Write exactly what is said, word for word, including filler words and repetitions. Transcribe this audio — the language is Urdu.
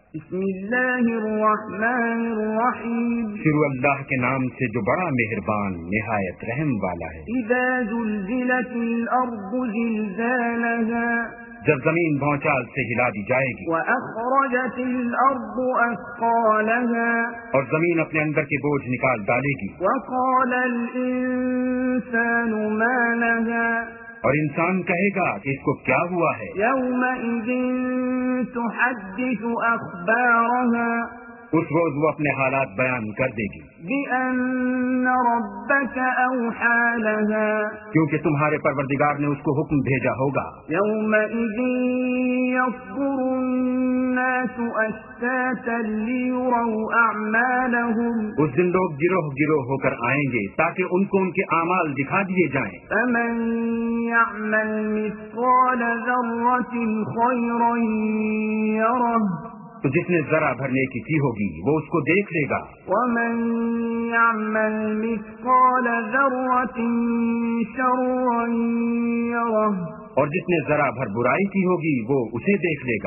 بسم اللہ الرحمن الرحیم، شروع اللہ کے نام سے جو بڑا مہربان نہایت رحم والا ہے۔ اذا زلزلت الارض زلزالها، جب زمین بھونچال سے ہلا دی جائے گی، واخرجت الارض اثقالها، اور زمین اپنے اندر کے بوجھ نکال ڈالے گی، وقال الانسان ما لها، اور انسان کہے گا کہ اس کو کیا ہوا ہے۔ يومئذ تحدث أخبارها، اس روز وہ اپنے حالات بیان کر دے گی بأن ربك أوحى لها، کیونکہ تمہارے پروردگار نے اس کو حکم بھیجا ہوگا۔ يومئذ يصدر الناس أشتاتا ليروا أعمالهم، اس دن لوگ گروہ گروہ ہو کر آئیں گے تاکہ ان کو ان کے اعمال دکھا دیے جائیں۔ فمن يعمل مثقال ذرة خيرا يره، تو جس نے ذرا بھرنے کی کی ہوگی وہ اس کو دیکھ لے گا، ومن يعمل مثقال ذرة شرا يره، اور جس نے ذرا بھر برائی کی ہوگی وہ اسے دیکھ لے گا۔